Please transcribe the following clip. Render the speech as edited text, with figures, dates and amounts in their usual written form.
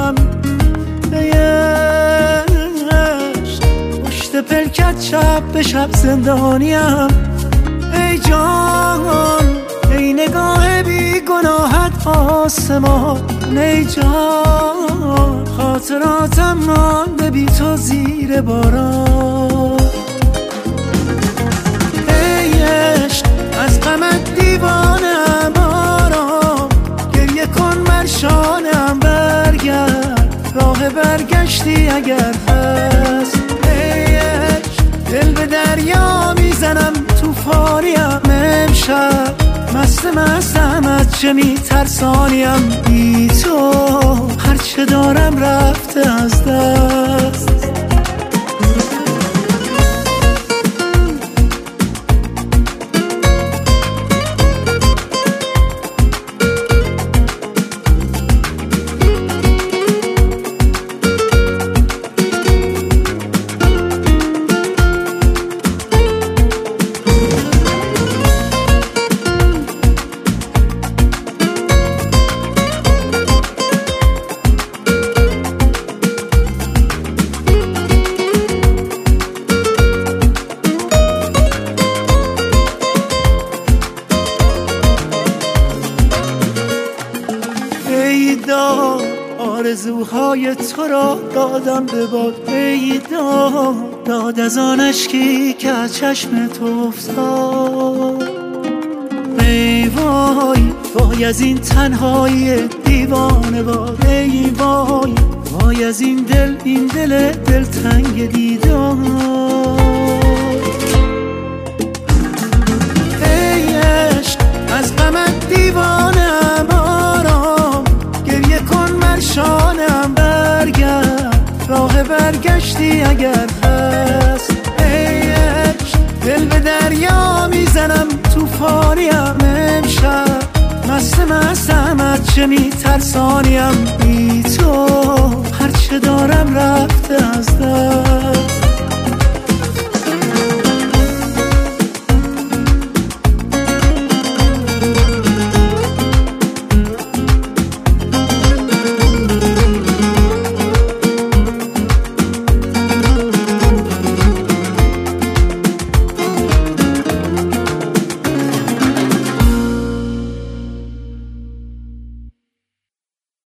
دنیام عشق پشت پلکت شب به شب زندانیم ای جان ای نگاه بی گناهت آسمان ای جان خاطراتم مانده بی تو زیر باران ای عشق از غمت دیوانم آرام گریه کن بر شانم برگرد راه برگشتی اگر هست ای عشق دل به دریا میزنم توفانیم امشب مستم از چه میترسانیم بی تو هرچه دارم رفته از دست آرزوهای تو را دادم به باد ای داد از آن اشکی که از چشم تو افتاد ای وای از این تنهایی دیوانه باد ای وای از این دل دلتنگ دیدار ای عشق از غمت دیوانم آرام گریه کن بر شانم برگرد راه برگشتی اگر هست ای عشق دل به دریا میزنم توفانیم امشب مستم از چه میترسانیم بی تو